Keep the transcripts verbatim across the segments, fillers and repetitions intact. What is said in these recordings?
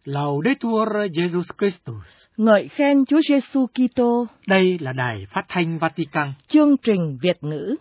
Laudetur Jesus Christus. Ngợi khen Chúa Giêsu Kitô. Đây là Đài Phát thanh Vatican. Chương trình Việt ngữ.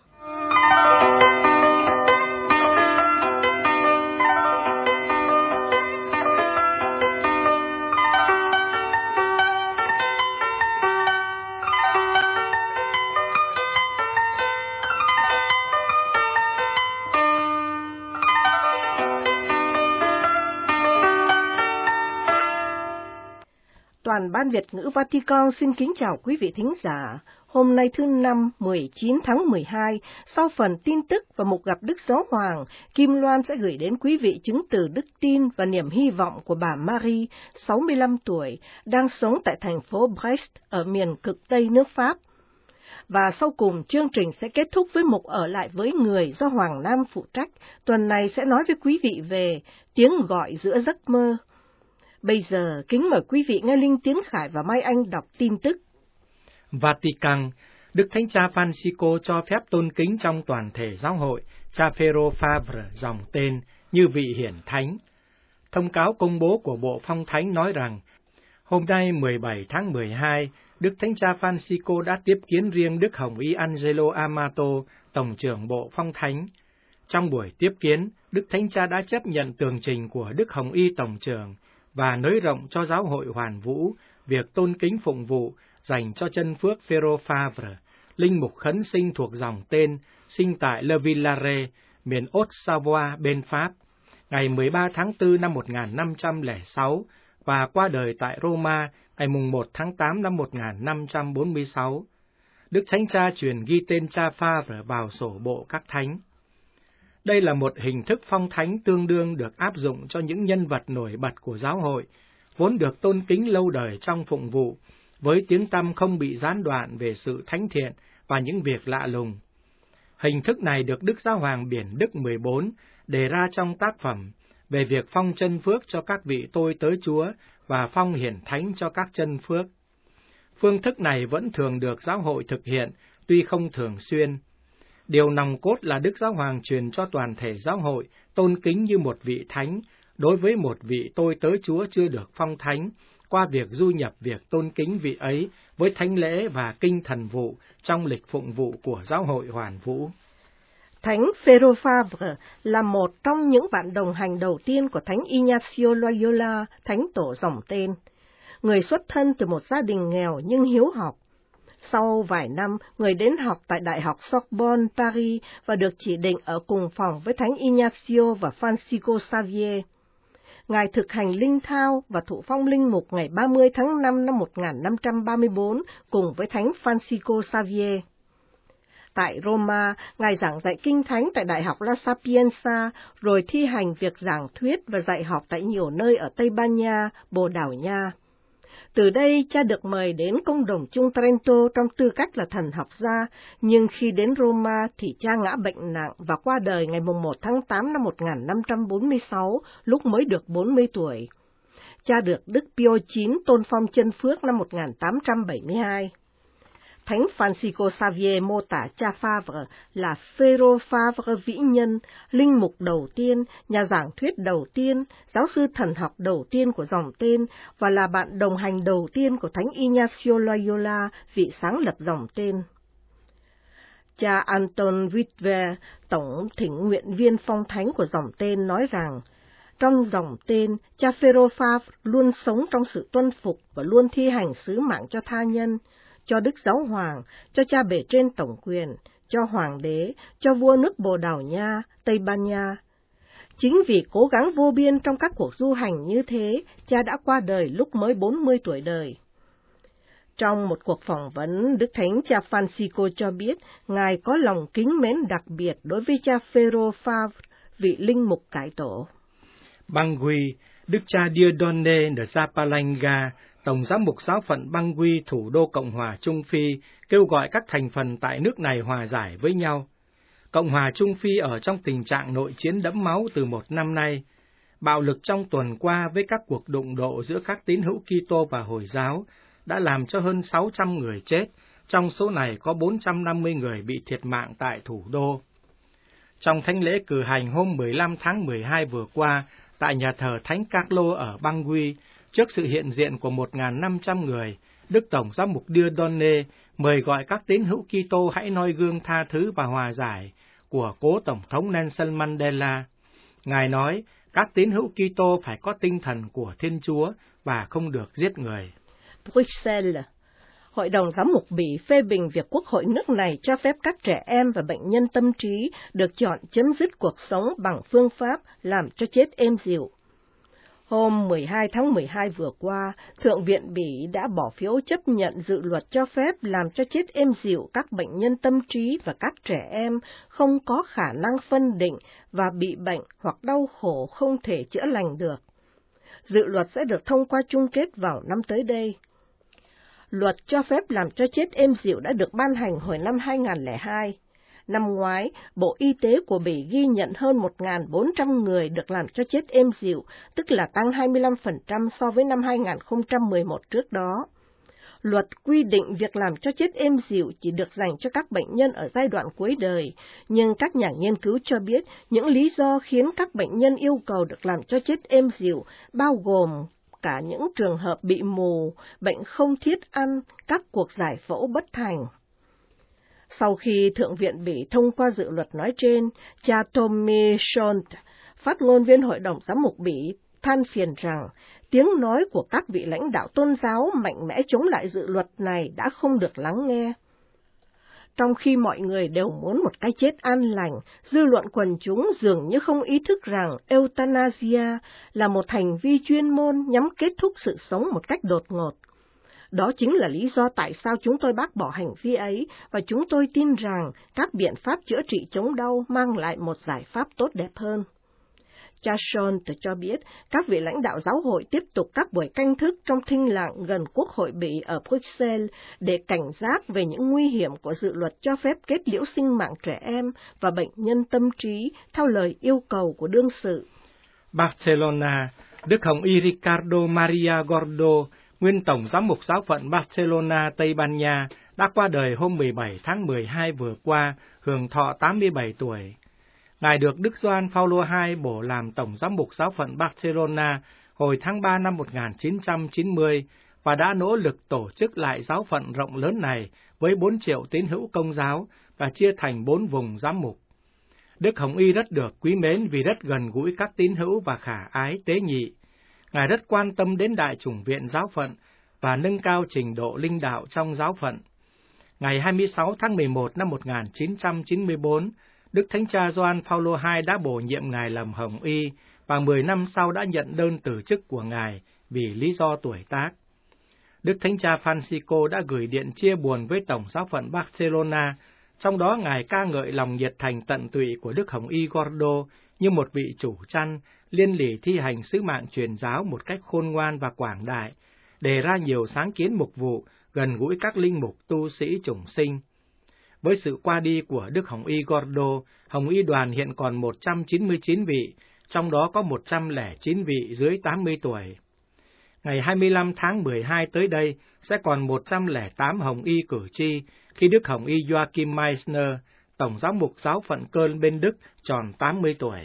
Toàn ban Việt ngữ Vatican xin kính chào quý vị thính giả. Hôm nay thứ Năm, mười chín tháng mười hai, sau phần tin tức và mục gặp Đức Giáo Hoàng, Kim Loan sẽ gửi đến quý vị chứng từ đức tin và niềm hy vọng của bà Marie, sáu mươi lăm tuổi, đang sống tại thành phố Brest ở miền cực Tây nước Pháp. Và sau cùng, chương trình sẽ kết thúc với mục ở lại với người do Hoàng Nam phụ trách. Tuần này sẽ nói với quý vị về tiếng gọi giữa giấc mơ. Bây giờ, kính mời quý vị nghe Linh Tiến Khải và Mai Anh đọc tin tức. Vatican, Đức Thánh Cha Francisco cho phép tôn kính trong toàn thể giáo hội cha Phêrô Favre dòng tên như vị hiển thánh. Thông cáo công bố của Bộ Phong Thánh nói rằng, hôm nay mười bảy tháng mười hai, Đức Thánh Cha Francisco đã tiếp kiến riêng Đức Hồng Y Angelo Amato, Tổng trưởng Bộ Phong Thánh. Trong buổi tiếp kiến, Đức Thánh Cha đã chấp nhận tường trình của Đức Hồng Y Tổng trưởng và nới rộng cho giáo hội Hoàn Vũ việc tôn kính phụng vụ dành cho chân phước Phêrô Favre, linh mục khấn sinh thuộc dòng tên, sinh tại Le Villare, miền Haute-Savoie bên Pháp, ngày mười ba tháng tư năm một nghìn năm trăm lẻ sáu và qua đời tại Roma ngày mùng một tháng tám năm một nghìn năm trăm bốn mươi sáu. Đức Thánh Cha truyền ghi tên cha Favre vào sổ bộ các thánh. Đây là một hình thức phong thánh tương đương được áp dụng cho những nhân vật nổi bật của giáo hội, vốn được tôn kính lâu đời trong phụng vụ, với tiếng tăm không bị gián đoạn về sự thánh thiện và những việc lạ lùng. Hình thức này được Đức Giáo hoàng Biển Đức mười bốn đề ra trong tác phẩm về việc phong chân phước cho các vị tôi tớ Chúa và phong hiển thánh cho các chân phước. Phương thức này vẫn thường được giáo hội thực hiện, tuy không thường xuyên. Điều nòng cốt là Đức Giáo hoàng truyền cho toàn thể giáo hội tôn kính như một vị thánh đối với một vị tôi tớ Chúa chưa được phong thánh, qua việc du nhập việc tôn kính vị ấy với thánh lễ và kinh thần vụ trong lịch phụng vụ của giáo hội Hoàn Vũ. Thánh Phêrô Favre là một trong những bạn đồng hành đầu tiên của Thánh Ignacio Loyola, thánh tổ dòng tên. Người xuất thân từ một gia đình nghèo nhưng hiếu học. Sau vài năm, người đến học tại Đại học Sorbonne, Paris và được chỉ định ở cùng phòng với Thánh Ignacio và Francisco Xavier. Ngài thực hành linh thao và thụ phong linh mục ngày ba mươi tháng năm năm một nghìn năm trăm ba mươi bốn cùng với Thánh Francisco Xavier. Tại Roma, Ngài giảng dạy kinh thánh tại Đại học La Sapienza, rồi thi hành việc giảng thuyết và dạy học tại nhiều nơi ở Tây Ban Nha, Bồ Đào Nha. Từ đây, cha được mời đến công đồng chung Trento trong tư cách là thần học gia, nhưng khi đến Roma thì cha ngã bệnh nặng và qua đời ngày một tháng tám năm một nghìn năm trăm bốn mươi sáu, lúc mới được bốn mươi tuổi. Cha được Đức Pio chín tôn phong chân phước năm một nghìn tám trăm bảy mươi hai. Thánh Francisco Xavier mô tả cha Favre là Phêrô Favre vĩ nhân, linh mục đầu tiên, nhà giảng thuyết đầu tiên, giáo sư thần học đầu tiên của dòng tên và là bạn đồng hành đầu tiên của Thánh Ignacio Loyola, vị sáng lập dòng tên. Cha Anton Witwer, tổng thỉnh nguyện viên phong thánh của dòng tên nói rằng, trong dòng tên, cha Phêrô Favre luôn sống trong sự tuân phục và luôn thi hành sứ mạng cho tha nhân, cho Đức Giáo Hoàng, cho cha bề trên tổng quyền, cho Hoàng đế, cho vua nước Bồ Đào Nha, Tây Ban Nha. Chính vì cố gắng vô biên trong các cuộc du hành như thế, cha đã qua đời lúc mới bốn mươi tuổi đời. Trong một cuộc phỏng vấn, Đức Thánh cha Francisco cho biết, Ngài có lòng kính mến đặc biệt đối với cha Phêrô Favre, vị linh mục cải tổ. Bangui, Đức cha Dieudonné de Zapalanga, Tổng giám mục giáo phận Bangui, thủ đô Cộng hòa Trung Phi, kêu gọi các thành phần tại nước này hòa giải với nhau. Cộng hòa Trung Phi ở trong tình trạng nội chiến đẫm máu từ một năm nay. Bạo lực trong tuần qua với các cuộc đụng độ giữa các tín hữu Kitô và Hồi giáo đã làm cho hơn sáu trăm người chết, trong số này có bốn trăm năm mươi người bị thiệt mạng tại thủ đô. Trong thánh lễ cử hành hôm mười lăm tháng mười hai vừa qua, tại nhà thờ Thánh Carlo ở Bangui, trước sự hiện diện của một nghìn năm trăm người, Đức Tổng giám mục Dieudonné mời gọi các tín hữu Kitô hãy noi gương tha thứ và hòa giải của cố Tổng thống Nelson Mandela. Ngài nói, các tín hữu Kitô phải có tinh thần của Thiên Chúa và không được giết người. Bruxelles. Hội đồng giám mục Bỉ phê bình việc Quốc hội nước này cho phép các trẻ em và bệnh nhân tâm trí được chọn chấm dứt cuộc sống bằng phương pháp làm cho chết êm dịu. Hôm mười hai tháng mười hai vừa qua, Thượng viện Bỉ đã bỏ phiếu chấp nhận dự luật cho phép làm cho chết êm dịu các bệnh nhân tâm trí và các trẻ em không có khả năng phân định và bị bệnh hoặc đau khổ không thể chữa lành được. Dự luật sẽ được thông qua chung kết vào năm tới đây. Luật cho phép làm cho chết êm dịu đã được ban hành hồi năm hai nghìn không trăm lẻ hai. Năm ngoái, Bộ Y tế của Bỉ ghi nhận hơn một nghìn bốn trăm người được làm cho chết êm dịu, tức là tăng hai mươi lăm phần trăm so với năm hai nghìn không trăm mười một trước đó. Luật quy định việc làm cho chết êm dịu chỉ được dành cho các bệnh nhân ở giai đoạn cuối đời, nhưng các nhà nghiên cứu cho biết những lý do khiến các bệnh nhân yêu cầu được làm cho chết êm dịu bao gồm cả những trường hợp bị mù, bệnh không thiết ăn, các cuộc giải phẫu bất thành. Sau khi Thượng viện Bỉ thông qua dự luật nói trên, cha Tommy Scholt, phát ngôn viên Hội đồng giám mục Bỉ, than phiền rằng tiếng nói của các vị lãnh đạo tôn giáo mạnh mẽ chống lại dự luật này đã không được lắng nghe. Trong khi mọi người đều muốn một cái chết an lành, dư luận quần chúng dường như không ý thức rằng euthanasia là một hành vi chuyên môn nhằm kết thúc sự sống một cách đột ngột. Đó chính là lý do tại sao chúng tôi bác bỏ hành vi ấy, và chúng tôi tin rằng các biện pháp chữa trị chống đau mang lại một giải pháp tốt đẹp hơn. Cha Scholt cho biết các vị lãnh đạo giáo hội tiếp tục các buổi canh thức trong thinh lặng gần Quốc hội Bỉ ở Bruxelles để cảnh giác về những nguy hiểm của dự luật cho phép kết liễu sinh mạng trẻ em và bệnh nhân tâm trí theo lời yêu cầu của đương sự. Barcelona, Đức Hồng Y Ricardo Maria Gordo, nguyên Tổng giám mục giáo phận Barcelona, Tây Ban Nha, đã qua đời hôm mười bảy tháng mười hai vừa qua, hưởng thọ tám mươi bảy tuổi. Ngài được Đức Gioan Phaolô đệ nhị bổ làm Tổng giám mục giáo phận Barcelona hồi tháng ba năm một nghìn chín trăm chín mươi và đã nỗ lực tổ chức lại giáo phận rộng lớn này với bốn triệu tín hữu Công giáo và chia thành bốn vùng giám mục. Đức Hồng Y rất được quý mến vì rất gần gũi các tín hữu và khả ái tế nhị. Ngài rất quan tâm đến đại chủng viện giáo phận và nâng cao trình độ linh đạo trong giáo phận. Ngày hai mươi sáu tháng mười một năm một nghìn chín trăm chín mươi tư, Đức Thánh Cha Gioan Phaolô đệ nhị đã bổ nhiệm Ngài làm Hồng Y và mười năm sau đã nhận đơn từ chức của Ngài vì lý do tuổi tác. Đức Thánh Cha Francisco đã gửi điện chia buồn với Tổng giáo phận Barcelona, trong đó Ngài ca ngợi lòng nhiệt thành tận tụy của Đức Hồng Y Gordo như một vị chủ chăn, liên lỉ thi hành sứ mạng truyền giáo một cách khôn ngoan và quảng đại, đề ra nhiều sáng kiến mục vụ, gần gũi các linh mục tu sĩ chủng sinh. Với sự qua đi của Đức Hồng Y Gordo, Hồng Y đoàn hiện còn một trăm chín mươi chín vị, trong đó có một trăm lẻ chín vị dưới tám mươi tuổi. Ngày hai mươi lăm tháng mười hai tới đây sẽ còn một trăm lẻ tám Hồng Y cử tri khi Đức Hồng Y Joachim Meissner, Tổng giám mục giáo phận Köln bên Đức, tròn tám mươi tuổi.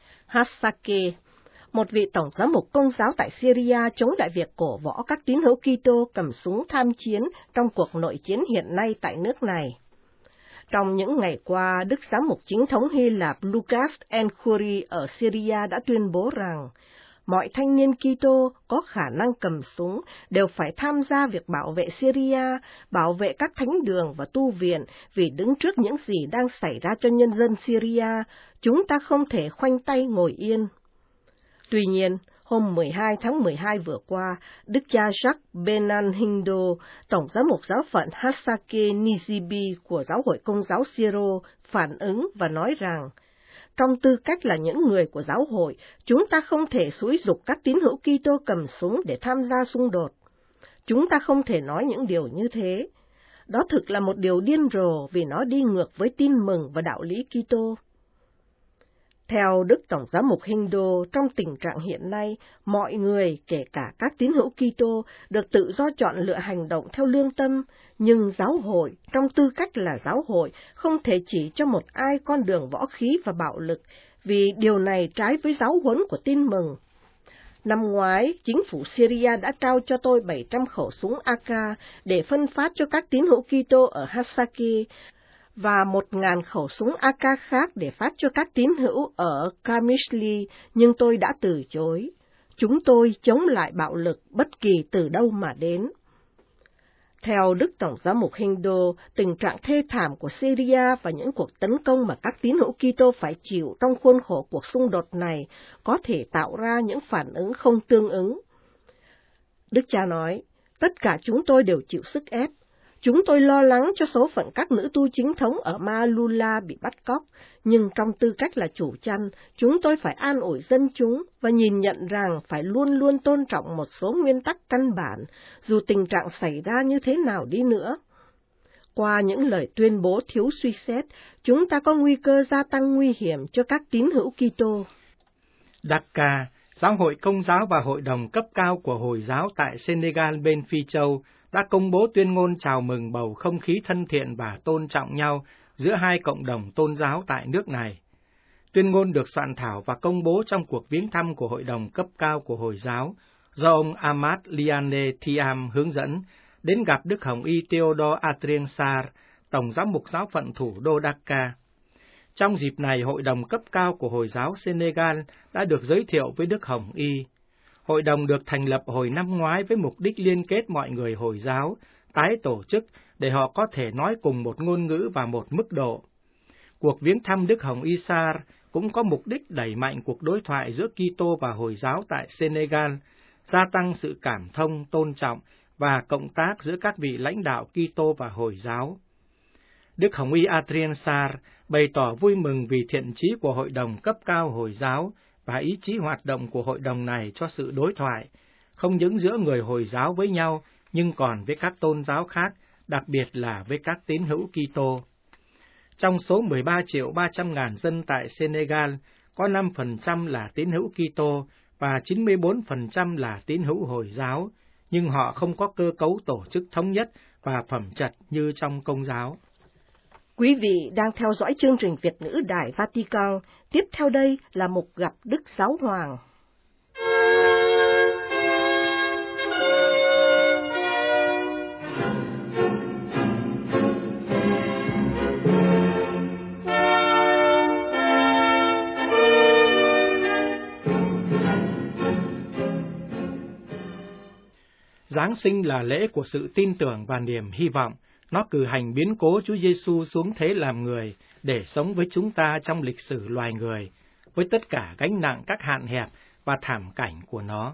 Hasake, một vị tổng giám mục Công giáo tại Syria chống lại việc cổ võ các tín hữu Kitô cầm súng tham chiến trong cuộc nội chiến hiện nay tại nước này. Trong những ngày qua, Đức Giám mục chính thống Hy Lạp Lucas Enkhuri ở Syria đã tuyên bố rằng mọi thanh niên Kitô có khả năng cầm súng đều phải tham gia việc bảo vệ Syria, bảo vệ các thánh đường và tu viện, vì đứng trước những gì đang xảy ra cho nhân dân Syria, chúng ta không thể khoanh tay ngồi yên. Tuy nhiên, hôm mười hai tháng mười hai vừa qua, Đức cha Jacques Benan Hindo, Tổng giám mục giáo phận Hasake Nizibi của Giáo hội Công giáo Syro, phản ứng và nói rằng, trong tư cách là những người của giáo hội, chúng ta không thể xúi giục các tín hữu Kitô cầm súng để tham gia xung đột. Chúng ta không thể nói những điều như thế. Đó thực là một điều điên rồ vì nó đi ngược với tin mừng và đạo lý Kitô. Theo Đức Tổng giám mục Hindo, trong tình trạng hiện nay, mọi người, kể cả các tín hữu Kitô, được tự do chọn lựa hành động theo lương tâm, nhưng giáo hội, trong tư cách là giáo hội, không thể chỉ cho một ai con đường võ khí và bạo lực, vì điều này trái với giáo huấn của tin mừng. Năm ngoái, chính phủ Syria đã trao cho tôi bảy trăm khẩu súng a ca để phân phát cho các tín hữu Kitô ở Hasaki và một nghìn khẩu súng a ca khác để phát cho các tín hữu ở Kamishli, nhưng tôi đã từ chối. Chúng tôi chống lại bạo lực bất kỳ từ đâu mà đến. Theo Đức Tổng giám mục Hindo, tình trạng thê thảm của Syria và những cuộc tấn công mà các tín hữu Kitô phải chịu trong khuôn khổ cuộc xung đột này có thể tạo ra những phản ứng không tương ứng. Đức cha nói, tất cả chúng tôi đều chịu sức ép. Chúng tôi lo lắng cho số phận các nữ tu chính thống ở Maalula bị bắt cóc, nhưng trong tư cách là chủ chăn, chúng tôi phải an ủi dân chúng và nhìn nhận rằng phải luôn luôn tôn trọng một số nguyên tắc căn bản, dù tình trạng xảy ra như thế nào đi nữa. Qua những lời tuyên bố thiếu suy xét, chúng ta có nguy cơ gia tăng nguy hiểm cho các tín hữu Kitô. Dakar, Giáo hội Công giáo và Hội đồng cấp cao của Hồi giáo tại Senegal bên Phi Châu đã công bố tuyên ngôn chào mừng bầu không khí thân thiện và tôn trọng nhau giữa hai cộng đồng tôn giáo tại nước này. Tuyên ngôn được soạn thảo và công bố trong cuộc viếng thăm của Hội đồng cấp cao của Hồi giáo do ông Ahmad Liane Thiam hướng dẫn đến gặp Đức Hồng Y Theodore Adrien Sarr, Tổng giám mục giáo phận thủ đô Dakar. Trong dịp này, Hội đồng cấp cao của Hồi giáo Senegal đã được giới thiệu với Đức Hồng Y. Hội đồng được thành lập hồi năm ngoái với mục đích liên kết mọi người Hồi giáo, tái tổ chức để họ có thể nói cùng một ngôn ngữ và một mức độ. Cuộc viếng thăm Đức Hồng Y Sarr cũng có mục đích đẩy mạnh cuộc đối thoại giữa Kitô và Hồi giáo tại Senegal, gia tăng sự cảm thông, tôn trọng và cộng tác giữa các vị lãnh đạo Kitô và Hồi giáo. Đức Hồng Y Adrien Sarr bày tỏ vui mừng vì thiện chí của Hội đồng cấp cao Hồi giáo và ý chí hoạt động của hội đồng này cho sự đối thoại, không những giữa người Hồi giáo với nhau, nhưng còn với các tôn giáo khác, đặc biệt là với các tín hữu Kitô. Trong số mười ba triệu ba trăm ngàn dân tại Senegal, có năm phần trăm là tín hữu Kitô và chín mươi bốn phần trăm là tín hữu Hồi giáo, nhưng họ không có cơ cấu tổ chức thống nhất và phẩm chất như trong Công giáo. Quý vị đang theo dõi chương trình Việt ngữ Đài Vatican. Tiếp theo đây là mục gặp Đức Giáo Hoàng. Giáng sinh là lễ của sự tin tưởng và niềm hy vọng. Nó cử hành biến cố Chúa Giêsu xuống thế làm người để sống với chúng ta trong lịch sử loài người, với tất cả gánh nặng các hạn hẹp và thảm cảnh của nó.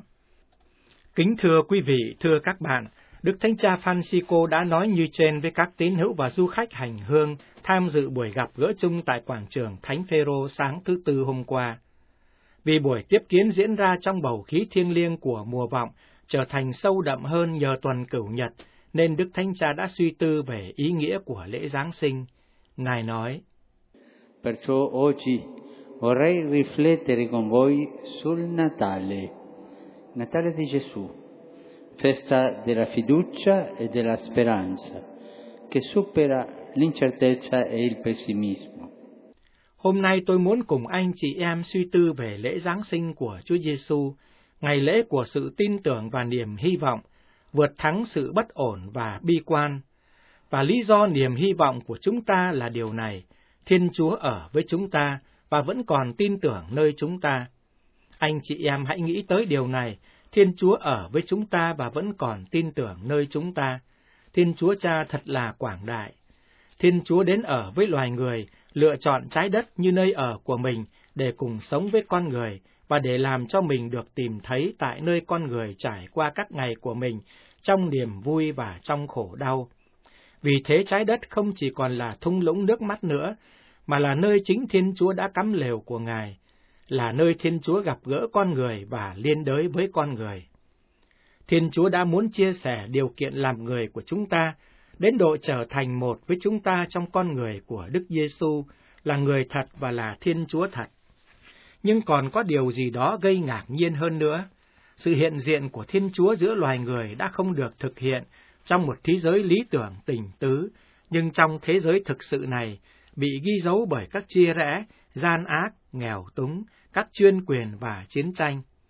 Kính thưa quý vị, thưa các bạn, Đức Thánh Cha Francisco đã nói như trên với các tín hữu và du khách hành hương tham dự buổi gặp gỡ chung tại quảng trường Thánh Phêrô sáng thứ Tư hôm qua. Vì buổi tiếp kiến diễn ra trong bầu khí thiêng liêng của mùa vọng trở thành sâu đậm hơn nhờ tuần Cửu Nhật, nên Đức Thánh Cha đã suy tư về ý nghĩa của lễ Giáng sinh. Ngài nói: Perciò oggi vorrei riflettere con voi sul Natale, Natale di Gesù, festa della fiducia e della speranza, che supera l'incertezza e il pessimismo. Hôm nay tôi muốn cùng anh chị em suy tư về lễ Giáng sinh của Chúa Giêsu, ngày lễ của sự tin tưởng và niềm hy vọng, vượt thắng sự bất ổn và bi quan. Và lý do niềm hy vọng của chúng ta là điều này: Thiên Chúa ở với chúng ta và vẫn còn tin tưởng nơi chúng ta. Anh chị em hãy nghĩ tới điều này: Thiên Chúa ở với chúng ta và vẫn còn tin tưởng nơi chúng ta. Thiên Chúa Cha thật là quảng đại. Thiên Chúa đến ở với loài người, lựa chọn trái đất như nơi ở của mình để cùng sống với con người và để làm cho mình được tìm thấy tại nơi con người trải qua các ngày của mình trong niềm vui và trong khổ đau. Vì thế trái đất không chỉ còn là thung lũng nước mắt nữa, mà là nơi chính Thiên Chúa đã cắm lều của Ngài, là nơi Thiên Chúa gặp gỡ con người và liên đới với con người. Thiên Chúa đã muốn chia sẻ điều kiện làm người của chúng ta, đến độ trở thành một với chúng ta trong con người của Đức Giêsu, là người thật và là Thiên Chúa thật. Nhưng còn có điều gì đó gây ngạc nhiên hơn nữa. Sự hiện diện của Thiên Chúa giữa loài người đã không được thực hiện trong một thế giới lý tưởng tình tứ, nhưng trong thế giới thực sự này, bị ghi dấu bởi các chia rẽ, gian ác, nghèo túng, các chuyên quyền và chiến tranh.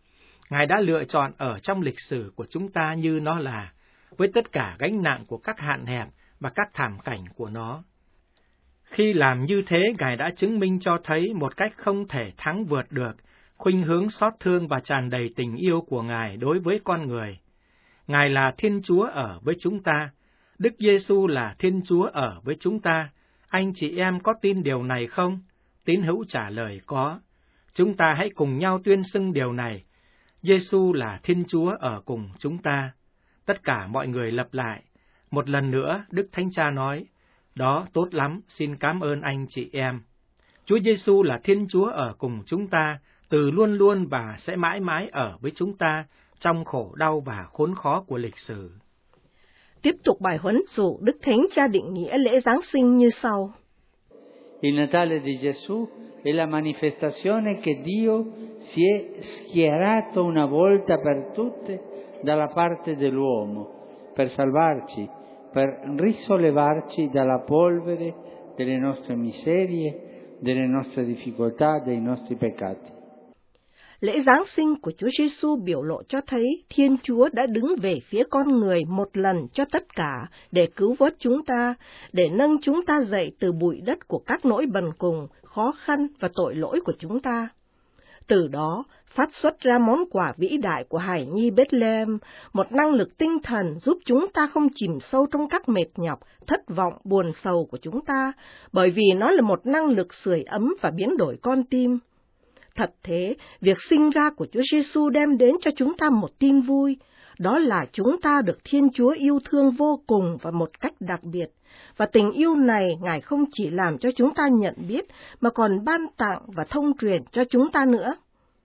Ngài đã lựa chọn ở trong lịch sử của chúng ta như nó là, với tất cả gánh nặng của các hạn hẹp và các thảm cảnh của nó. Khi làm như thế, Ngài đã chứng minh cho thấy một cách không thể thắng vượt được khuynh hướng xót thương và tràn đầy tình yêu của Ngài đối với con người. Ngài là Thiên Chúa ở với chúng ta. Đức Giêsu là Thiên Chúa ở với chúng ta. Anh chị em có tin điều này không? Tín hữu trả lời có. Chúng ta hãy cùng nhau tuyên xưng điều này. Giêsu là Thiên Chúa ở cùng chúng ta. Tất cả mọi người lặp lại. Một lần nữa, Đức Thánh Cha nói, đó, tốt lắm, xin cảm ơn anh chị em. Chúa Giêsu là Thiên Chúa ở cùng chúng ta, từ luôn luôn và sẽ mãi mãi ở với chúng ta trong khổ đau và khốn khó của lịch sử. Tiếp tục bài huấn dụ, Đức Thánh Cha định nghĩa lễ Giáng sinh như sau. Il Natale di Gesù è la manifestazione che Dio si è schierato una volta per tutte dalla parte dell'uomo, per salvarci, per risollevarci dalla polvere delle nostre miserie, delle nostre difficoltà, dei nostri peccati. Lễ Giáng sinh của Chúa Giêsu biểu lộ cho thấy Thiên Chúa đã đứng về phía con người một lần cho tất cả để cứu vớt chúng ta, để nâng chúng ta dậy từ bụi đất của các nỗi bần cùng, khó khăn và tội lỗi của chúng ta. Từ đó, phát xuất ra món quà vĩ đại của Hài Nhi Bethlehem, một năng lực tinh thần giúp chúng ta không chìm sâu trong các mệt nhọc, thất vọng, buồn sầu của chúng ta, bởi vì nó là một năng lực sưởi ấm và biến đổi con tim. Thật thế, việc sinh ra của Chúa Giêsu đem đến cho chúng ta một tin vui, đó là chúng ta được Thiên Chúa yêu thương vô cùng và một cách đặc biệt. Và tình yêu này Ngài không chỉ làm cho chúng ta nhận biết, mà còn ban tặng và thông truyền cho chúng ta nữa.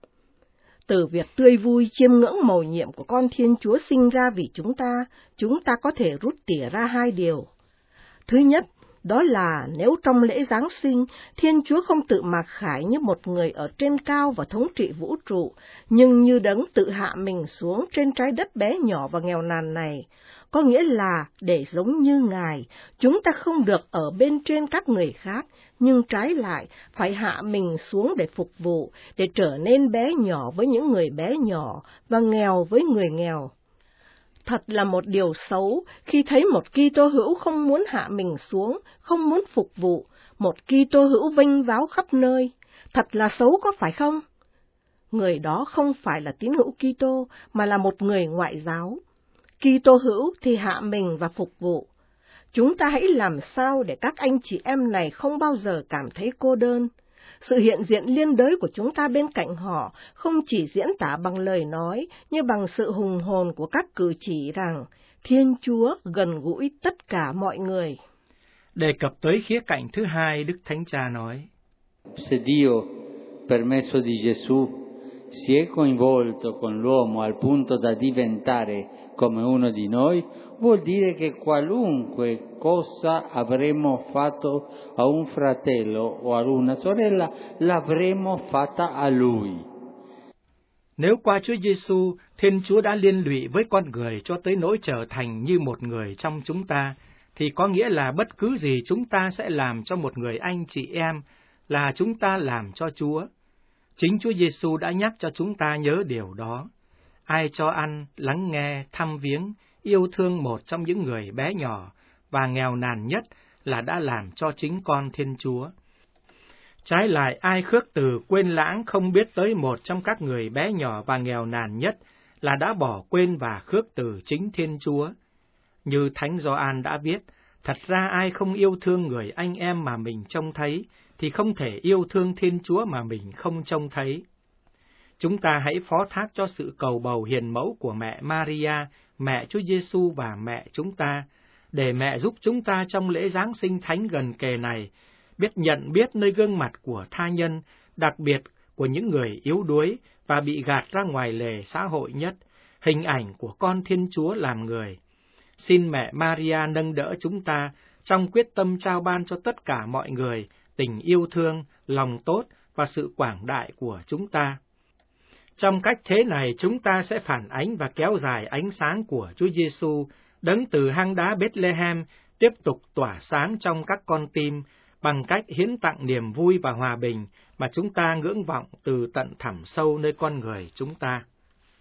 Từ việc tươi vui chiêm ngưỡng mầu nhiệm của con Thiên Chúa sinh ra vì chúng ta, chúng ta có thể rút tỉa ra hai điều. Thứ nhất, đó là nếu trong lễ Giáng sinh, Thiên Chúa không tự mặc khải như một người ở trên cao và thống trị vũ trụ, nhưng như đấng tự hạ mình xuống trên trái đất bé nhỏ và nghèo nàn này, có nghĩa là để giống như Ngài, chúng ta không được ở bên trên các người khác, nhưng trái lại phải hạ mình xuống để phục vụ, để trở nên bé nhỏ với những người bé nhỏ và nghèo với người nghèo. Thật là một điều xấu khi thấy một Kitô hữu không muốn hạ mình xuống, không muốn phục vụ, một Kitô hữu vênh váo khắp nơi. Thật là xấu có phải không? Người đó không phải là tín hữu Kitô mà là một người ngoại giáo. Kitô hữu thì hạ mình và phục vụ. Chúng ta hãy làm sao để các anh chị em này không bao giờ cảm thấy cô đơn. Sự hiện diện liên đới của chúng ta bên cạnh họ không chỉ diễn tả bằng lời nói, như bằng sự hùng hồn của các cử chỉ rằng Thiên Chúa gần gũi tất cả mọi người. Đề cập tới khía cạnh thứ hai, Đức Thánh Cha nói, Se Dio, per mezzo di Gesù, si è coinvolto con l'uomo al punto da diventare come uno di noi, vuol dire che qualunque cosa avremmo fatto a un fratello o a una sorella, l'avremmo fatta a lui. Nếu qua Chúa Giêsu, Thiên Chúa đã liên lụy với con người cho tới nỗi trở thành như một người trong chúng ta, thì có nghĩa là bất cứ gì chúng ta sẽ làm cho một người anh chị em là chúng ta làm cho Chúa. Chính Chúa Giêsu đã nhắc cho chúng ta nhớ điều đó. Ai cho ăn, lắng nghe, thăm viếng, yêu thương một trong những người bé nhỏ và nghèo nàn nhất là đã làm cho chính con Thiên Chúa. Trái lại, ai khước từ quên lãng không biết tới một trong các người bé nhỏ và nghèo nàn nhất là đã bỏ quên và khước từ chính Thiên Chúa. Như Thánh Gioan đã viết, thật ra ai không yêu thương người anh em mà mình trông thấy, thì không thể yêu thương Thiên Chúa mà mình không trông thấy. Chúng ta hãy phó thác cho sự cầu bầu hiền mẫu của mẹ Maria, mẹ Chúa Giêsu và mẹ chúng ta, để mẹ giúp chúng ta trong lễ Giáng sinh thánh gần kề này, biết nhận biết nơi gương mặt của tha nhân, đặc biệt của những người yếu đuối và bị gạt ra ngoài lề xã hội nhất, hình ảnh của con Thiên Chúa làm người. Xin mẹ Maria nâng đỡ chúng ta trong quyết tâm trao ban cho tất cả mọi người tình yêu thương, lòng tốt và sự quảng đại của chúng ta. Trong cách thế này, chúng ta sẽ phản ánh và kéo dài ánh sáng của Chúa Giêsu, đấng từ hang đá Bethlehem tiếp tục tỏa sáng trong các con tim bằng cách hiến tặng niềm vui và hòa bình mà chúng ta ngưỡng vọng từ tận thẳm sâu nơi con người chúng ta.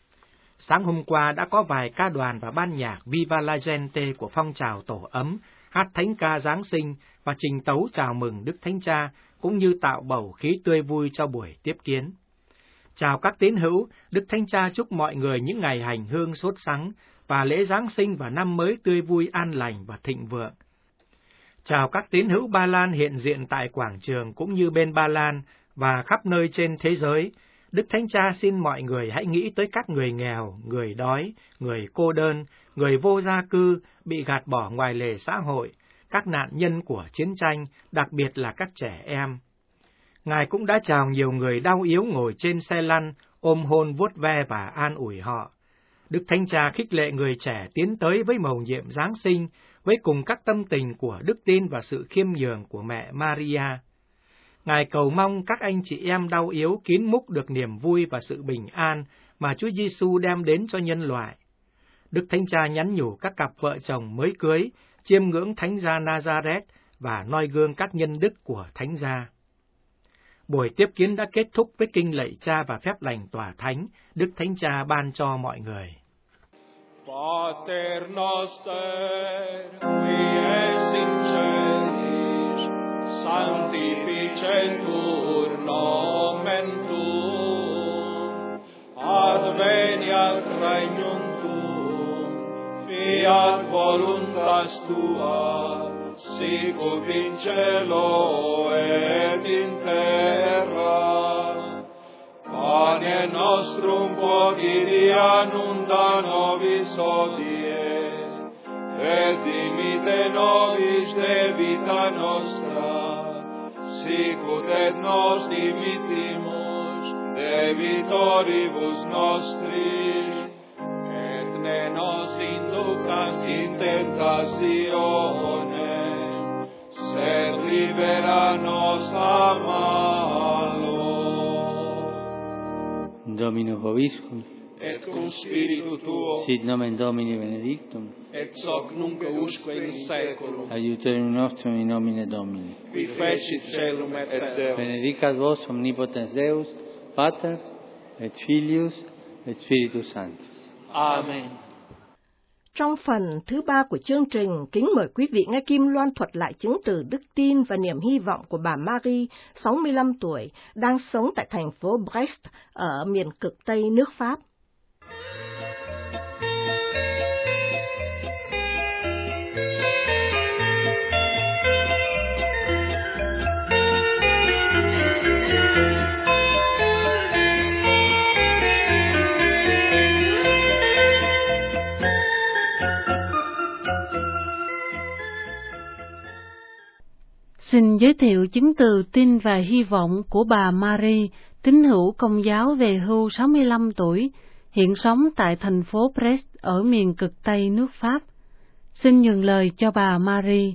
Sáng hôm qua đã có vài ca đoàn và ban nhạc Viva la Gente của phong trào Tổ ấm hát thánh ca Giáng sinh và trình tấu chào mừng Đức Thánh Cha, cũng như tạo bầu khí tươi vui cho buổi tiếp kiến. Chào các tín hữu, Đức Thánh Cha chúc mọi người những ngày hành hương sốt sắng và lễ Giáng sinh và năm mới tươi vui an lành và thịnh vượng. Chào các tín hữu Ba Lan hiện diện tại quảng trường cũng như bên Ba Lan và khắp nơi trên thế giới. Đức Thánh Cha xin mọi người hãy nghĩ tới các người nghèo, người đói, người cô đơn, người vô gia cư, bị gạt bỏ ngoài lề xã hội, các nạn nhân của chiến tranh, đặc biệt là các trẻ em. Ngài cũng đã chào nhiều người đau yếu ngồi trên xe lăn, ôm hôn vuốt ve và an ủi họ. Đức Thánh Cha khích lệ người trẻ tiến tới với mầu nhiệm Giáng sinh, với cùng các tâm tình của đức tin và sự khiêm nhường của mẹ Maria. Ngài cầu mong các anh chị em đau yếu kín múc được niềm vui và sự bình an mà Chúa Giêsu đem đến cho nhân loại. Đức Thánh Cha nhắn nhủ các cặp vợ chồng mới cưới, chiêm ngưỡng Thánh gia Nazareth và noi gương các nhân đức của Thánh gia. Buổi tiếp kiến đã kết thúc với kinh lạy Cha và phép lành tòa thánh, Đức Thánh Cha ban cho mọi người. Pater noster, qui es in celis, sanctificetur nomen tuum, adveniat regnum tuum, fiat voluntas tua, sicut in cielo et in terra. Pane nostrum quotidianum da nobis hodie, et dimitte nobis debita nostra, sicut et nos dimittimus debitoribus nostris, et ne nos inducas in tentatione, sed libera nos a malo. Domino vobiscum, et cum spiritu tuo, sit nomen Domini benedictum, et hoc nunc usque in saeculum, aiuterium nostrum in nomine Domini. qui fecit celum et terra. Benedicat vos omnipotens Deus, Pater, et Filius, et Spiritus Sanctus. Amen. Trong phần thứ ba của chương trình, kính mời quý vị nghe Kim Loan thuật lại chứng từ đức tin và niềm hy vọng của bà Marie, sáu mươi lăm tuổi, đang sống tại thành phố Brest ở miền cực Tây nước Pháp. Xin giới thiệu chứng từ tin và hy vọng của bà Marie, tín hữu Công giáo về hưu sáu mươi lăm tuổi, hiện sống tại thành phố Brest ở miền cực Tây nước Pháp. Xin nhường lời cho bà Marie.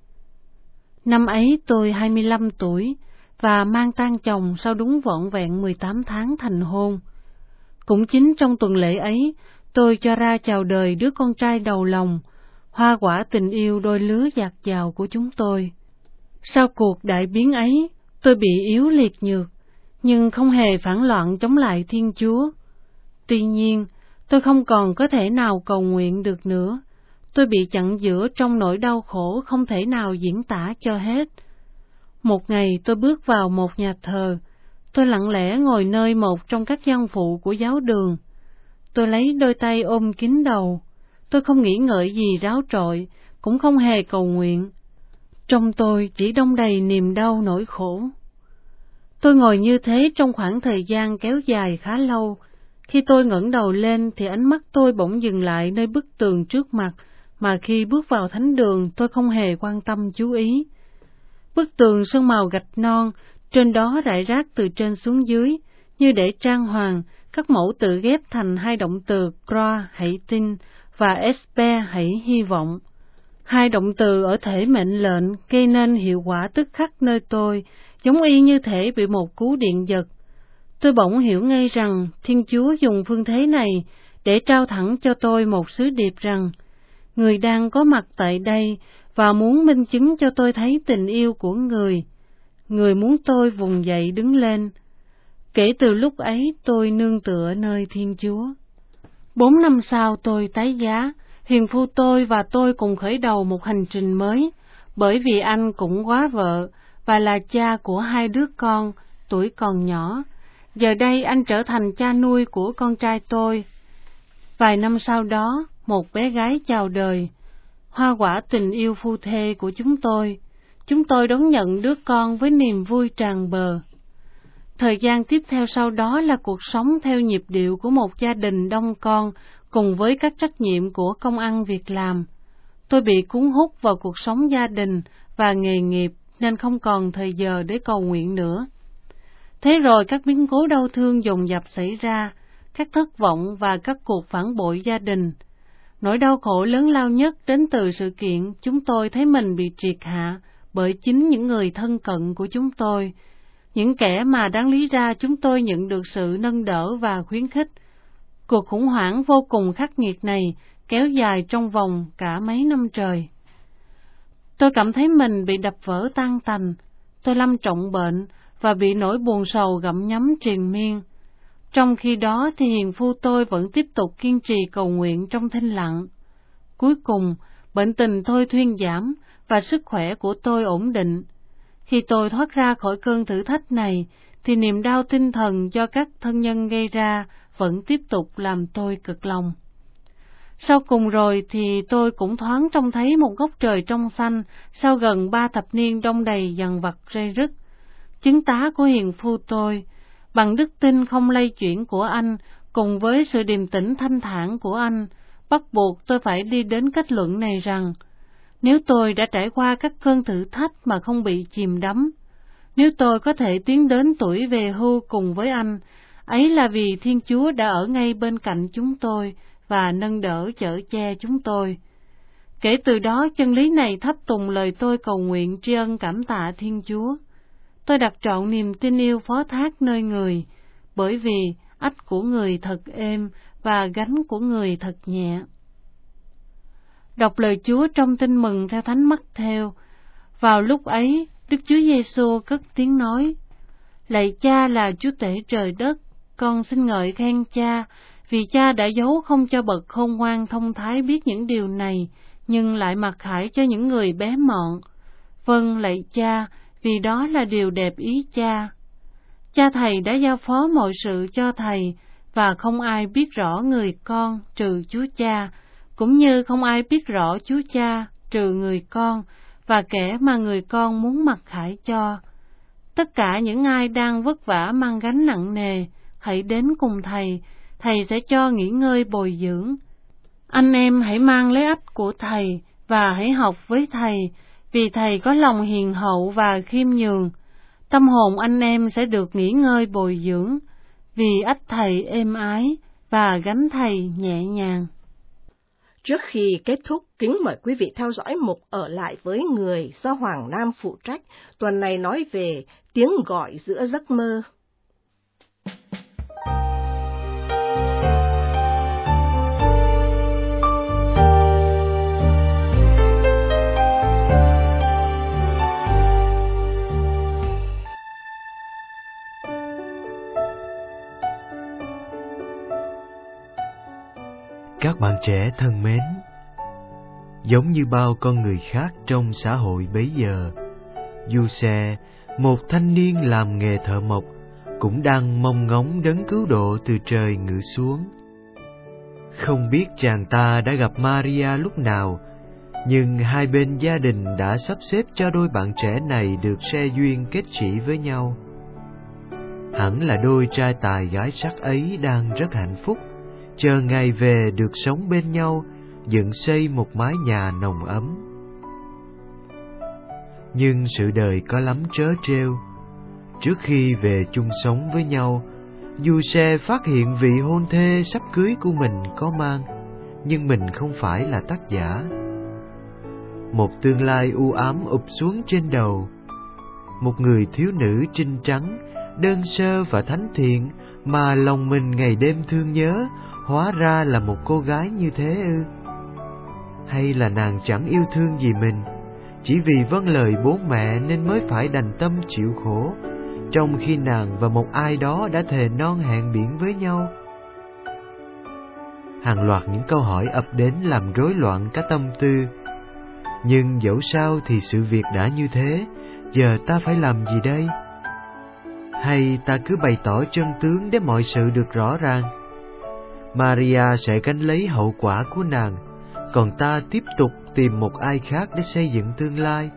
Năm ấy tôi hai mươi lăm tuổi và mang tang chồng sau đúng vỏn vẹn mười tám tháng thành hôn. Cũng chính trong tuần lễ ấy, tôi cho ra chào đời đứa con trai đầu lòng, hoa quả tình yêu đôi lứa dạt dào của chúng tôi. Sau cuộc đại biến ấy, tôi bị yếu liệt nhược, nhưng không hề phản loạn chống lại Thiên Chúa. Tuy nhiên, tôi không còn có thể nào cầu nguyện được nữa. Tôi bị chặn giữa trong nỗi đau khổ không thể nào diễn tả cho hết. Một ngày tôi bước vào một nhà thờ, tôi lặng lẽ ngồi nơi một trong các gian phụ của giáo đường. Tôi lấy đôi tay ôm kín đầu. Tôi không nghĩ ngợi gì ráo trội, cũng không hề cầu nguyện. Trong tôi chỉ đong đầy niềm đau nỗi khổ. Tôi ngồi như thế trong khoảng thời gian kéo dài khá lâu. Khi tôi ngẩng đầu lên thì ánh mắt tôi bỗng dừng lại nơi bức tường trước mặt, mà khi bước vào thánh đường tôi không hề quan tâm chú ý. Bức tường sơn màu gạch non, trên đó rải rác từ trên xuống dưới, như để trang hoàng, các mẫu tự ghép thành hai động từ croix hãy tin và esper hãy hy vọng. Hai động từ ở thể mệnh lệnh gây nên hiệu quả tức khắc nơi tôi, giống y như thể bị một cú điện giật. Tôi bỗng hiểu ngay rằng Thiên Chúa dùng phương thế này để trao thẳng cho tôi một sứ điệp rằng Người đang có mặt tại đây và muốn minh chứng cho tôi thấy tình yêu của Người. Người muốn tôi vùng dậy đứng lên. Kể từ lúc ấy tôi nương tựa nơi Thiên Chúa. Bốn năm sau tôi tái giá, hiền phu tôi và tôi cùng khởi đầu một hành trình mới, bởi vì anh cũng quá vợ và là cha của hai đứa con, tuổi còn nhỏ. Giờ đây anh trở thành cha nuôi của con trai tôi. Vài năm sau đó, một bé gái chào đời, hoa quả tình yêu phu thê của chúng tôi. Chúng tôi đón nhận đứa con với niềm vui tràn bờ. Thời gian tiếp theo sau đó là cuộc sống theo nhịp điệu của một gia đình đông con, cùng với các trách nhiệm của công ăn việc làm. Tôi bị cuốn hút vào cuộc sống gia đình và nghề nghiệp nên không còn thời giờ để cầu nguyện nữa. Thế rồi các biến cố đau thương dồn dập xảy ra, các thất vọng và các cuộc phản bội gia đình. Nỗi đau khổ lớn lao nhất đến từ sự kiện chúng tôi thấy mình bị triệt hạ bởi chính những người thân cận của chúng tôi, những kẻ mà đáng lý ra chúng tôi nhận được sự nâng đỡ và khuyến khích. Cuộc khủng hoảng vô cùng khắc nghiệt này kéo dài trong vòng cả mấy năm trời. Tôi cảm thấy mình bị đập vỡ tan tành, tôi lâm trọng bệnh và bị nỗi buồn sầu gặm nhấm triền miên. Trong khi đó thì hiền phu tôi vẫn tiếp tục kiên trì cầu nguyện trong thinh lặng. Cuối cùng, bệnh tình tôi thuyên giảm và sức khỏe của tôi ổn định. Khi tôi thoát ra khỏi cơn thử thách này, thì niềm đau tinh thần do các thân nhân gây ra vẫn tiếp tục làm tôi cực lòng. Sau cùng rồi thì tôi cũng thoáng trông thấy một góc trời trong xanh sau gần ba thập niên đông đầy dằn vặt rây rứt. Chứng tá của hiền phu tôi, bằng đức tin không lay chuyển của anh, cùng với sự điềm tĩnh thanh thản của anh, bắt buộc tôi phải đi đến kết luận này rằng, nếu tôi đã trải qua các cơn thử thách mà không bị chìm đắm, nếu tôi có thể tiến đến tuổi về hưu cùng với anh, ấy là vì Thiên Chúa đã ở ngay bên cạnh chúng tôi và nâng đỡ chở che chúng tôi. Kể từ đó, chân lý này thắp tùng lời tôi cầu nguyện tri ân cảm tạ Thiên Chúa. Tôi đặt trọn niềm tin yêu phó thác nơi người, bởi vì ách của người thật êm và gánh của người thật nhẹ. Đọc lời Chúa trong Tin Mừng theo Thánh Mắc-thêu. Vào lúc ấy, Đức Chúa Giêsu cất tiếng nói: Lạy Cha là Chúa Tể trời đất, con xin ngợi khen Cha, vì Cha đã giấu không cho bậc khôn ngoan thông thái biết những điều này, nhưng lại mặc khải cho những người bé mọn. Vâng, lạy Cha, vì đó là điều đẹp ý Cha. Cha Thầy đã giao phó mọi sự cho Thầy, và không ai biết rõ người con trừ Chúa Cha, cũng như không ai biết rõ Chúa Cha trừ người con, và kẻ mà người con muốn mặc khải cho. Tất cả những ai đang vất vả mang gánh nặng nề, hãy đến cùng Thầy, Thầy sẽ cho nghỉ ngơi bồi dưỡng. Anh em hãy mang lấy ách của Thầy, và hãy học với Thầy, vì Thầy có lòng hiền hậu và khiêm nhường. Tâm hồn anh em sẽ được nghỉ ngơi bồi dưỡng, vì ách Thầy êm ái, và gánh Thầy nhẹ nhàng. Trước khi kết thúc, kính mời quý vị theo dõi mục Ở lại với người do Hoàng Nam phụ trách, tuần này nói về tiếng gọi giữa giấc mơ. Các bạn trẻ thân mến, giống như bao con người khác trong xã hội bấy giờ, Giuse, một thanh niên làm nghề thợ mộc, cũng đang mong ngóng đấng cứu độ từ trời ngự xuống. Không biết chàng ta đã gặp Maria lúc nào, nhưng hai bên gia đình đã sắp xếp cho đôi bạn trẻ này được se duyên kết chỉ với nhau. Hẳn là đôi trai tài gái sắc ấy đang rất hạnh phúc, chờ ngày về được sống bên nhau, dựng xây một mái nhà nồng ấm. Nhưng sự đời có lắm trớ trêu. Trước khi về chung sống với nhau, Giuse phát hiện vị hôn thê sắp cưới của mình có mang, nhưng mình không phải là tác giả. Một tương lai u ám ụp xuống trên đầu. Một người thiếu nữ trinh trắng, đơn sơ và thánh thiện mà lòng mình ngày đêm thương nhớ, hóa ra là một cô gái như thế ư? Hay là nàng chẳng yêu thương gì mình, chỉ vì vâng lời bố mẹ nên mới phải đành tâm chịu khổ, trong khi nàng và một ai đó đã thề non hẹn biển với nhau? Hàng loạt những câu hỏi ập đến làm rối loạn cả tâm tư. Nhưng dẫu sao thì sự việc đã như thế, giờ ta phải làm gì đây? Hay ta cứ bày tỏ chân tướng để mọi sự được rõ ràng? Maria sẽ gánh lấy hậu quả của nàng, còn ta tiếp tục tìm một ai khác để xây dựng tương lai.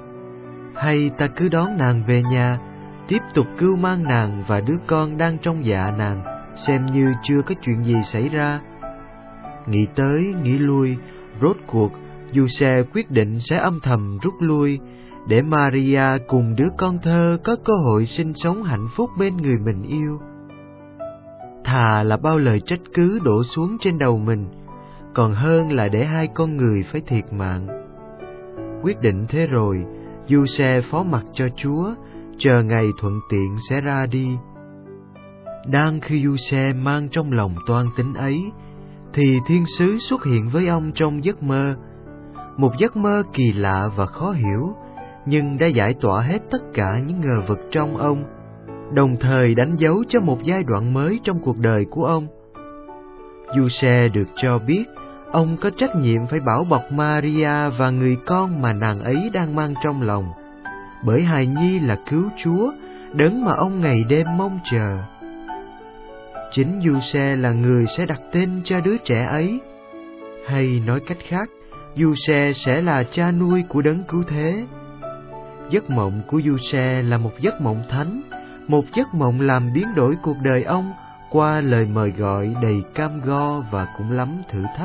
Hay ta cứ đón nàng về nhà, tiếp tục cưu mang nàng và đứa con đang trong dạ nàng, xem như chưa có chuyện gì xảy ra. Nghĩ tới, nghĩ lui, rốt cuộc, Giuse quyết định sẽ âm thầm rút lui, để Maria cùng đứa con thơ có cơ hội sinh sống hạnh phúc bên người mình yêu. Thà là bao lời trách cứ đổ xuống trên đầu mình, còn hơn là để hai con người phải thiệt mạng. Quyết định thế rồi, Giuse phó mặc cho Chúa, chờ ngày thuận tiện sẽ ra đi. Đang khi Giuse mang trong lòng toan tính ấy, thì thiên sứ xuất hiện với ông trong giấc mơ. Một giấc mơ kỳ lạ và khó hiểu, nhưng đã giải tỏa hết tất cả những ngờ vực trong ông, đồng thời đánh dấu cho một giai đoạn mới trong cuộc đời của ông. Giuse được cho biết ông có trách nhiệm phải bảo bọc Maria và người con mà nàng ấy đang mang trong lòng, bởi hài nhi là cứu Chúa, đấng mà ông ngày đêm mong chờ. Chính Giuse là người sẽ đặt tên cho đứa trẻ ấy, hay nói cách khác, Giuse sẽ là cha nuôi của đấng cứu thế. Giấc mộng của Giuse là một giấc mộng thánh, một giấc mộng làm biến đổi cuộc đời ông qua lời mời gọi đầy cam go và cũng lắm thử thách.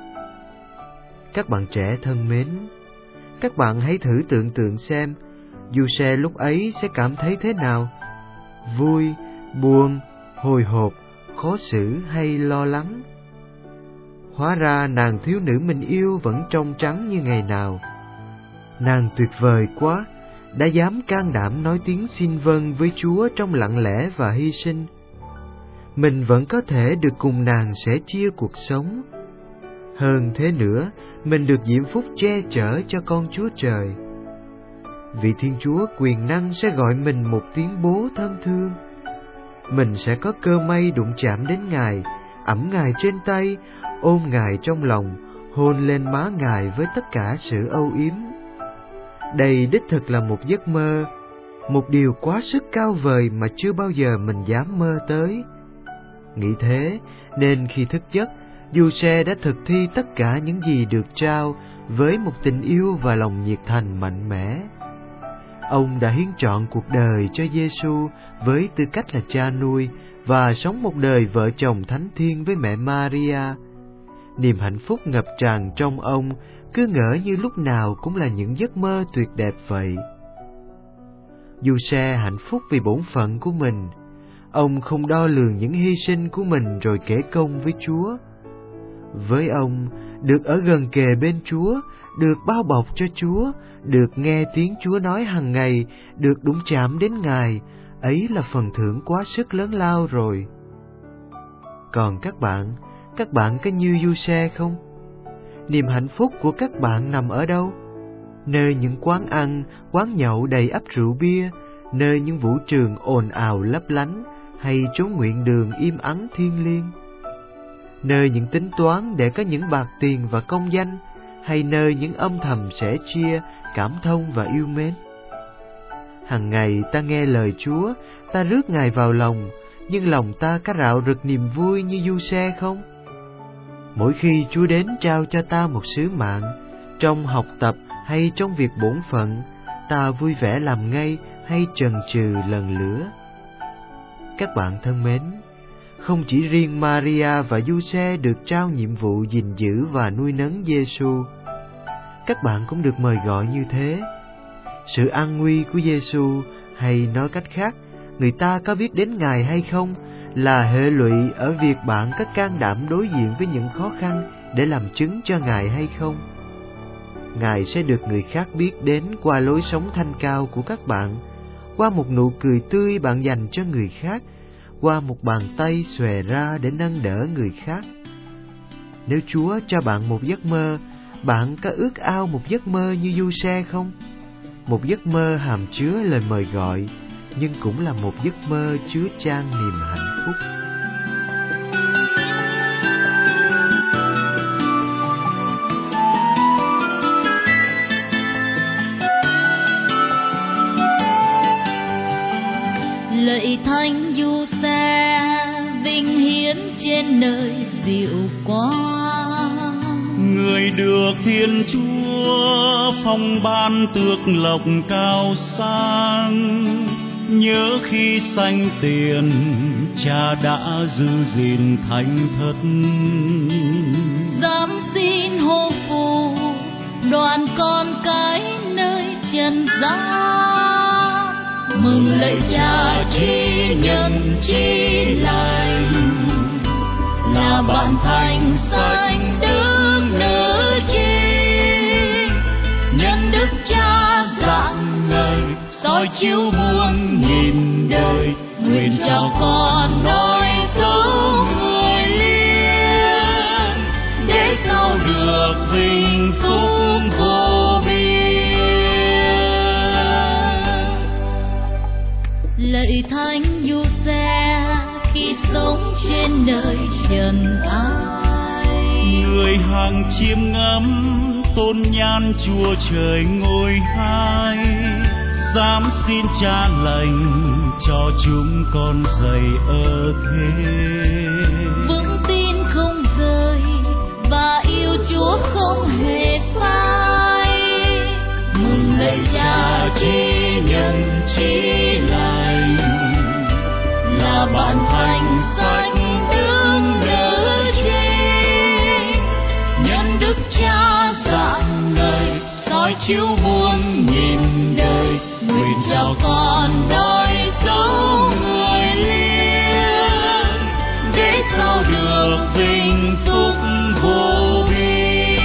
Các bạn trẻ thân mến, các bạn hãy thử tưởng tượng xem Giuse lúc ấy sẽ cảm thấy thế nào? Vui, buồn, hồi hộp, khó xử hay lo lắng? Hóa ra nàng thiếu nữ mình yêu vẫn trong trắng như ngày nào. Nàng tuyệt vời quá, đã dám can đảm nói tiếng xin vâng với Chúa trong lặng lẽ và hy sinh. Mình vẫn có thể được cùng nàng sẻ chia cuộc sống. Hơn thế nữa, mình được diễm phúc che chở cho con Chúa Trời. Vị Thiên Chúa quyền năng sẽ gọi mình một tiếng bố thân thương. Mình sẽ có cơ may đụng chạm đến Ngài, ẵm Ngài trên tay, ôm Ngài trong lòng, hôn lên má Ngài với tất cả sự âu yếm. Đây đích thực là một giấc mơ, một điều quá sức cao vời mà chưa bao giờ mình dám mơ tới. Nghĩ thế, nên khi thức giấc, Giuse đã thực thi tất cả những gì được trao với một tình yêu và lòng nhiệt thành mạnh mẽ. Ông đã hiến trọn cuộc đời cho Giêsu với tư cách là cha nuôi và sống một đời vợ chồng thánh thiêng với mẹ Maria. Niềm hạnh phúc ngập tràn trong ông cứ ngỡ như lúc nào cũng là những giấc mơ tuyệt đẹp vậy. Giuse hạnh phúc vì bổn phận của mình. Ông không đo lường những hy sinh của mình rồi kể công với Chúa. Với ông, được ở gần kề bên Chúa, được bao bọc cho Chúa, được nghe tiếng Chúa nói hàng ngày, được đụng chạm đến Ngài, ấy là phần thưởng quá sức lớn lao rồi. Còn các bạn, các bạn có như Giuse không? Niềm hạnh phúc của các bạn nằm ở đâu? Nơi những quán ăn, quán nhậu đầy ắp rượu bia, nơi những vũ trường ồn ào lấp lánh, hay chốn nguyện đường im ắng thiêng liêng? Nơi những tính toán để có những bạc tiền và công danh, hay nơi những âm thầm sẻ chia, cảm thông và yêu mến? Hằng ngày ta nghe lời Chúa, ta rước Ngài vào lòng, nhưng lòng ta có rạo rực niềm vui như Giuse không? Mỗi khi Chúa đến trao cho ta một sứ mạng, trong học tập hay trong việc bổn phận, ta vui vẻ làm ngay hay chần chừ lần lữa? Các bạn thân mến, không chỉ riêng Maria và Giuse được trao nhiệm vụ gìn giữ và nuôi nấng Giêsu, các bạn cũng được mời gọi như thế. Sự an nguy của Giêsu, hay nói cách khác, người ta có biết đến Ngài hay không, là hệ lụy ở việc bạn có can đảm đối diện với những khó khăn để làm chứng cho Ngài hay không. Ngài sẽ được người khác biết đến qua lối sống thanh cao của các bạn, qua một nụ cười tươi bạn dành cho người khác, qua một bàn tay xòe ra để nâng đỡ người khác. Nếu Chúa cho bạn một giấc mơ, bạn có ước ao một giấc mơ như Giuse không? Một giấc mơ hàm chứa lời mời gọi, nhưng cũng là một giấc mơ chứa chan niềm hạnh phúc. Lạy Thánh Giuse vinh hiển trên nơi diệu quang, người được Thiên Chúa phong ban tước lộc cao sang. Nhớ khi sanh tiền Cha đã giữ gìn thánh thất, dám xin hô phù đoàn con cái nơi trần gian. Mừng lạy Cha trí nhân trí lành, là bạn thành sanh đứng nơi chi. Nhân đức Cha dạng người soi chiếu muôn nghìn đời, nguyện chào con nói sống người liên, để sau được vinh phúc vô biên. Lạy Thánh Giuse khi sống trên nơi trần ai, người hàng chiêm ngắm tôn nhan Chúa trời ngôi hai. Dám xin Cha lành cho chúng con dày ở thế, vững tin không rời và yêu Chúa không hề phai. Mừng lạy Cha trí nhân trí lành, là bạn thành sanh đứng nơi chi. Nhân đức Cha dạng người soi chiếu muôn nghìn đời, nguyện chào con nói sống người liên, để sau được vinh phúc vô biên.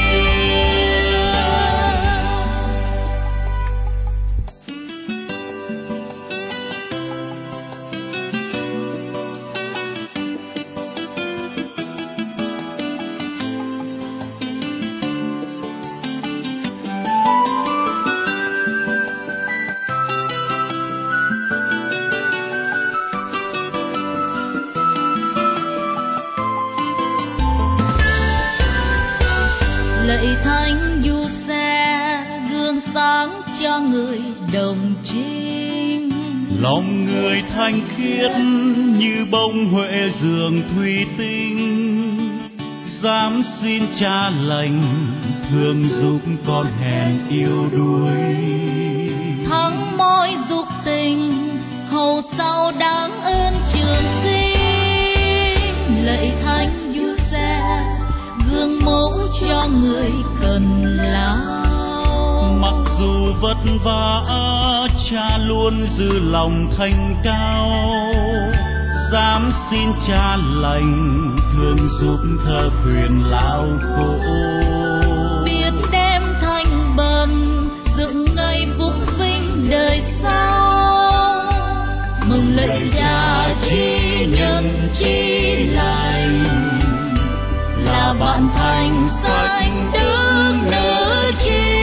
Lạy Thánh Giuse gương sáng cho người đồng trinh, lòng người thanh khiết như bông huệ dường thủy tinh. Dám xin Cha lành thương giúp con hèn yêu đuối, thắng môi dục tình hầu sau đáng ơn trường sinh. Lạy Thánh Giuse gương mẫu cho người cần lao, mặc dù vất vả Cha luôn giữ lòng thanh cao. Dám xin Cha lành thương giúp thơ thuyền lao khổ, biết đem thanh bầm dựng ngày phúc vinh đời sau. Mừng lạy Cha trí nhân trí lành, là bạn thành sanh đứng nơi chi.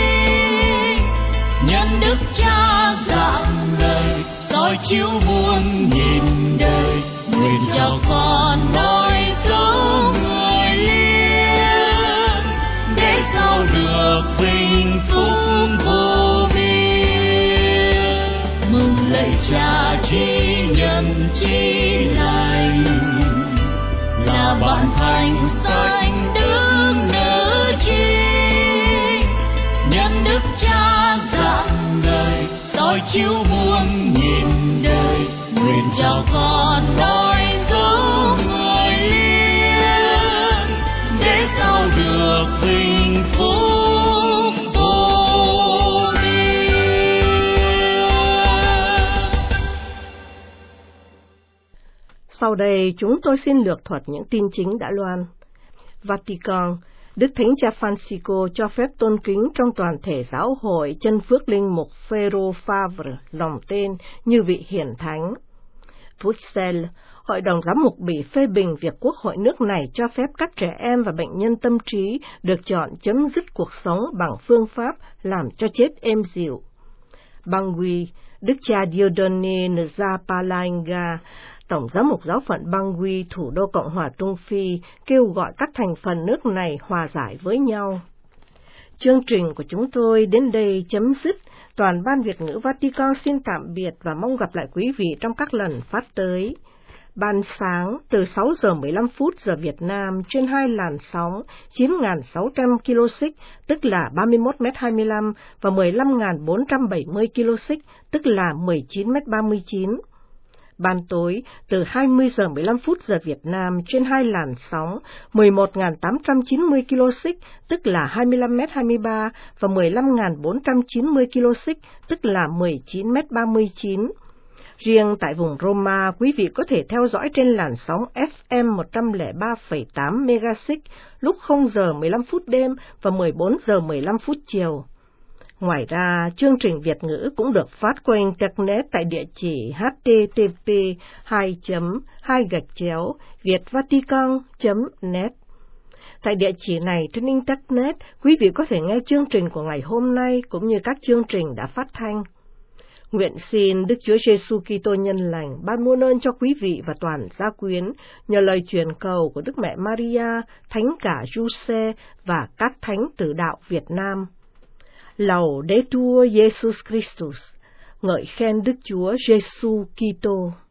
Nhân đức Cha dạng người soi chiếu muôn nghìn đời, nguyện chào con nói sống người liên, để sau được vinh phúc vô biên. Mừng lạy Cha trí nhân trí lành, là bạn thành sanh đứng nơi chi. Nhân đức Cha dạng người soi chiếu muôn nghìn đời, nguyện chào con nói sống người liên, để sau được vinh phúc vô biên. Sau đây chúng tôi xin lược thuật những tin chính đã loan. Vatican, Đức Thánh Cha Francisco cho phép tôn kính trong toàn thể giáo hội chân phước linh mục Phêrô Favre dòng tên như vị hiển thánh. Bruxelles, Hội đồng Giám mục Bỉ phê bình việc Quốc hội nước này cho phép các trẻ em và bệnh nhân tâm trí được chọn chấm dứt cuộc sống bằng phương pháp làm cho chết êm dịu. Bangui, Đức cha Dieudonné Nzapalainga, Tổng giám mục giáo phận Bangui, thủ đô Cộng hòa Trung Phi, kêu gọi các thành phần nước này hòa giải với nhau. Chương trình của chúng tôi đến đây chấm dứt. Toàn ban Việt ngữ Vatican xin tạm biệt và mong gặp lại quý vị trong các lần phát tới. Ban sáng từ sáu giờ mười lăm phút giờ Việt Nam trên hai làn sóng chín nghìn sáu trăm ki lô xích, tức là ba mươi mốt mét hai mươi lăm, và mười lăm nghìn bốn trăm bảy mươi ki lô xích, tức là mười chín mét ba mươi chín. Ban tối từ hai mươi giờ mười lăm phút giờ Việt Nam trên hai làn sóng mười một nghìn tám trăm chín mươi ki lô xích, tức là hai mươi lăm mét hai mươi ba, và mười lăm nghìn bốn trăm chín mươi ki lô xích, tức là mười chín mét ba mươi chín. Riêng tại vùng Roma, quý vị có thể theo dõi trên làn sóng ép em một trăm lẻ ba phẩy tám MHz lúc không giờ mười lăm phút đêm và mười bốn giờ mười lăm phút chiều. Ngoài ra, chương trình Việt ngữ cũng được phát qua Internet tại địa chỉ h t t p hai chấm hai gạch chéo vietvatican chấm net. Tại địa chỉ này trên Internet, quý vị có thể nghe chương trình của ngày hôm nay cũng như các chương trình đã phát thanh. Nguyện xin Đức Chúa Giêsu Kitô nhân lành ban muôn ơn cho quý vị và toàn gia quyến nhờ lời truyền cầu của Đức Mẹ Maria, Thánh cả Giuse và các thánh tử đạo Việt Nam. Laudetur Jesus Christus, ngợi khen Đức Chúa Giêsu Kitô.